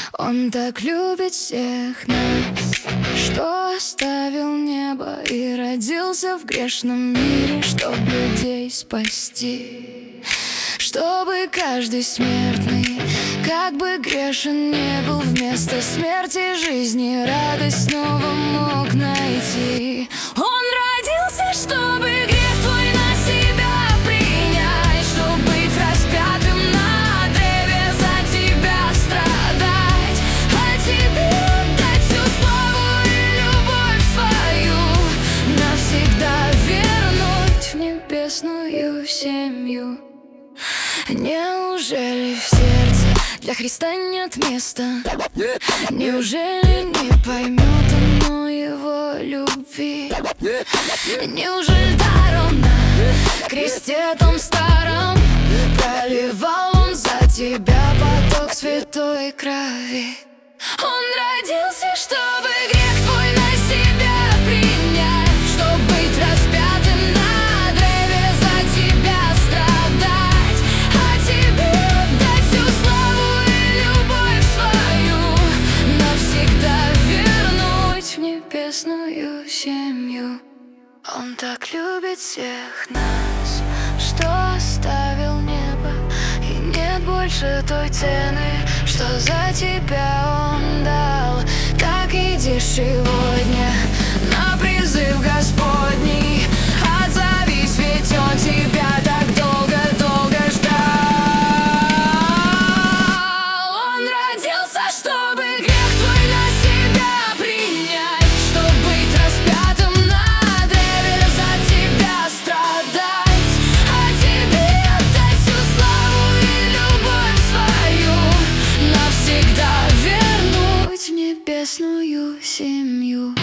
Он так любит всех нас, что оставил небо и родился в грешном мире, чтоб людей спасти. Чтобы каждый смертный, как бы грешен не был, вместо смерти жизни радость снова мог найти. Он родился, чтобы грех твой на себя принять, чтоб быть распятым на древе, за тебя страдать, а тебе дать всю славу и любовь свою, навсегда вернуть в небесную семью. Неужели в сердце для Христа нет места? Неужели не поймет оно его любви? Неужели даром на кресте том старом проливал он за тебя поток святой крови? Он родился, чтобы грех твой на себя принять, чтоб быть распятым на древе, за тебя страдать, а тебе дать всю славу и любовь свою, навсегда вернуть в небесную семью. Он так любит всех нас, что оставил небо, и нет больше той цены, что за тебя он дал. Так иди сегодня на призыв Господний, отзовись, ведь он тебя так долго-долго ждал. Он родился, чтобы грех твой на себя принять, чтоб быть распятым на древе, за тебя страдать, а тебе отдать всю славу и любовь свою, навсегда вернуть в небесную семью.